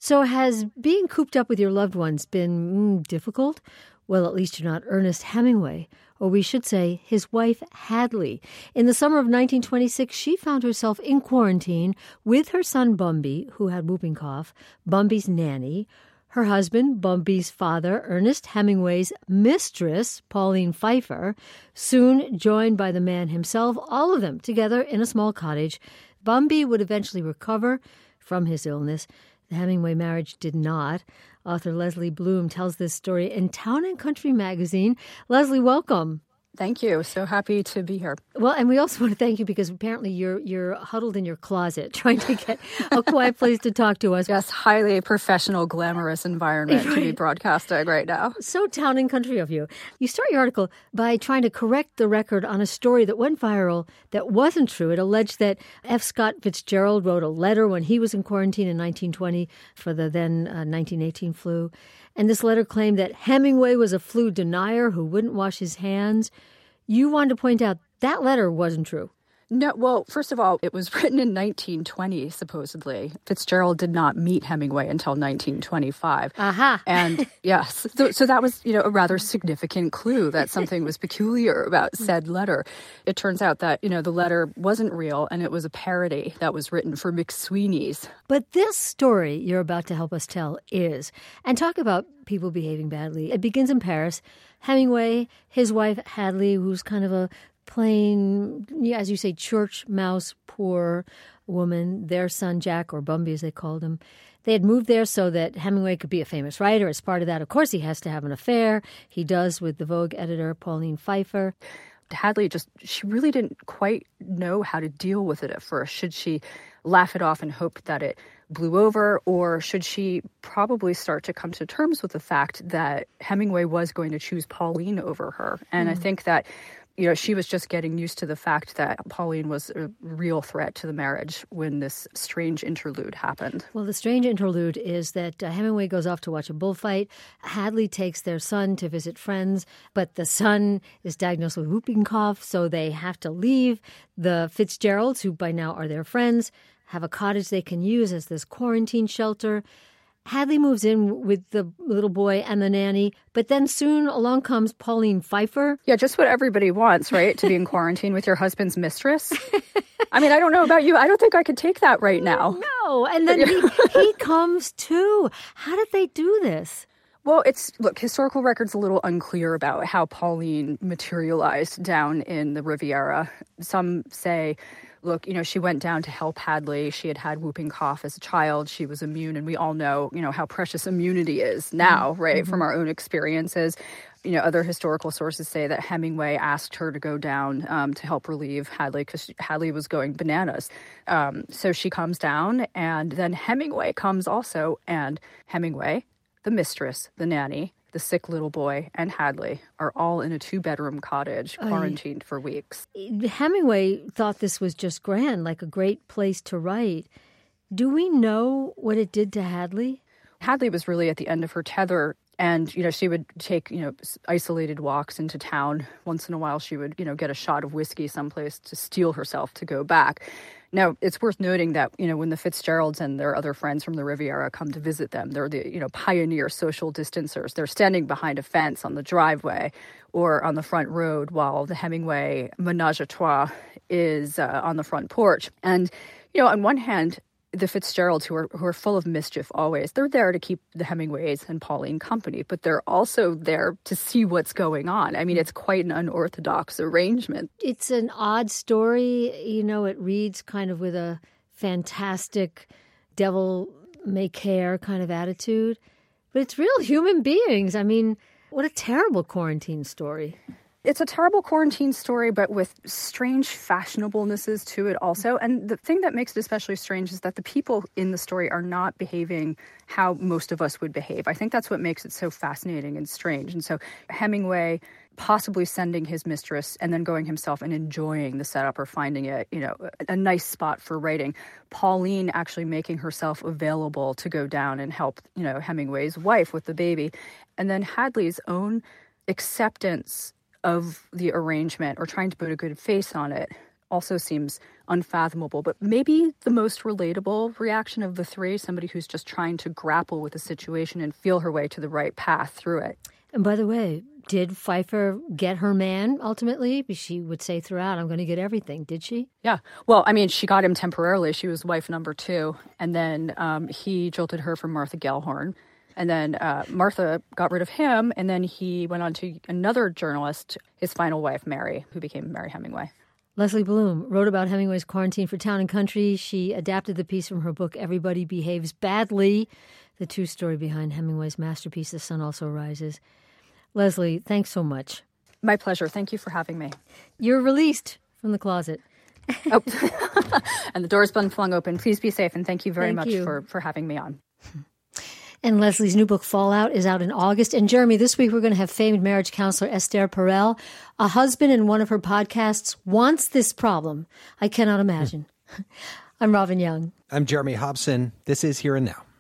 So has being cooped up with your loved ones been difficult? Well, at least you're not Ernest Hemingway, or we should say his wife, Hadley. In the summer of 1926, she found herself in quarantine with her son, Bumby, who had whooping cough, Bumby's nanny, her husband, Bumby's father, Ernest Hemingway's mistress, Pauline Pfeiffer, soon joined by the man himself, all of them together in a small cottage. Bumby would eventually recover from his illness. The Hemingway marriage did not. Author Leslie Bloom tells this story in Town and Country magazine. Leslie, welcome. Thank you. So happy to be here. Well, and we also want to thank you because apparently you're huddled in your closet trying to get a quiet place to talk to us. Yes, highly professional, glamorous environment to be broadcasting right now. So Town and Country of you. You start your article by trying to correct the record on a story that went viral that wasn't true. It alleged that F. Scott Fitzgerald wrote a letter when he was in quarantine in 1920 for the then 1918 flu. And this letter claimed that Hemingway was a flu denier who wouldn't wash his hands. You wanted to point out that letter wasn't true. No, well, first of all, it was written in 1920, supposedly. Fitzgerald did not meet Hemingway until 1925. Aha. And yes, so that was, a rather significant clue that something was peculiar about said letter. It turns out that, the letter wasn't real and it was a parody that was written for McSweeney's. But this story you're about to help us tell is. And talk about people behaving badly. It begins in Paris. Hemingway, his wife Hadley, who's kind of a plain, as you say, church mouse, poor woman, their son Jack, or Bumby as they called him. They had moved there so that Hemingway could be a famous writer. As part of that, of course, he has to have an affair. He does with the Vogue editor, Pauline Pfeiffer. Hadley she really didn't quite know how to deal with it at first. Should she laugh it off and hope that it blew over, or should she probably start to come to terms with the fact that Hemingway was going to choose Pauline over her? And I think that she was just getting used to the fact that Pauline was a real threat to the marriage when this strange interlude happened. Well, the strange interlude is that Hemingway goes off to watch a bullfight. Hadley takes their son to visit friends, but the son is diagnosed with whooping cough, so they have to leave. The Fitzgeralds, who by now are their friends, have a cottage they can use as this quarantine shelter. Hadley moves in with the little boy and the nanny, but then soon along comes Pauline Pfeiffer. Yeah, just what everybody wants, right? To be in quarantine with your husband's mistress. I mean, I don't know about you. I don't think I could take that right now. No, and then he comes too. How did they do this? Well, historical record's a little unclear about how Pauline materialized down in the Riviera. Some say, look, she went down to help Hadley. She had whooping cough as a child. She was immune. And we all know, how precious immunity is now, right, from our own experiences. Other historical sources say that Hemingway asked her to go down to help relieve Hadley because Hadley was going bananas. So she comes down, and then Hemingway comes also. And Hemingway, the mistress, the nanny, the sick little boy, and Hadley are all in a 2-bedroom cottage, quarantined for weeks. Hemingway thought this was just grand, like a great place to write. Do we know what it did to Hadley? Hadley was really at the end of her tether, and, she would take, isolated walks into town. Once in a while, she would, get a shot of whiskey someplace to steel herself to go back. Now, it's worth noting that, when the Fitzgeralds and their other friends from the Riviera come to visit them, they're the, pioneer social distancers. They're standing behind a fence on the driveway or on the front road while the Hemingway menage a trois is on the front porch. And, on one hand, the Fitzgeralds, who are full of mischief always, they're there to keep the Hemingways and Pauline company, but they're also there to see what's going on. I mean, it's quite an unorthodox arrangement. It's an odd story. It reads kind of with a fantastic devil-may-care kind of attitude, but it's real human beings. I mean, what a terrible quarantine story. It's a terrible quarantine story, but with strange fashionablenesses to it also. And the thing that makes it especially strange is that the people in the story are not behaving how most of us would behave. I think that's what makes it so fascinating and strange. And so Hemingway possibly sending his mistress and then going himself and enjoying the setup or finding it, a nice spot for writing. Pauline actually making herself available to go down and help, Hemingway's wife with the baby. And then Hadley's own acceptance of the arrangement or trying to put a good face on it also seems unfathomable. But maybe the most relatable reaction of the three, somebody who's just trying to grapple with the situation and feel her way to the right path through it. And by the way, did Pfeiffer get her man ultimately? She would say throughout, I'm going to get everything. Did she? Yeah. Well, I mean, she got him temporarily. She was wife number 2. And then he jilted her for Martha Gellhorn. And then Martha got rid of him. And then he went on to another journalist, his final wife, Mary, who became Mary Hemingway. Leslie Bloom wrote about Hemingway's quarantine for Town and Country. She adapted the piece from her book, Everybody Behaves Badly, the true story behind Hemingway's masterpiece, The Sun Also Rises. Leslie, thanks so much. My pleasure. Thank you for having me. You're released from the closet. Oh, and the door's been flung open. Please be safe, and thank you very much for having me on. And Leslie's new book, Fallout, is out in August. And Jeremy, this week we're going to have famed marriage counselor Esther Perel. A husband in one of her podcasts wants this problem. I cannot imagine. I'm Robin Young. I'm Jeremy Hobson. This is Here and Now.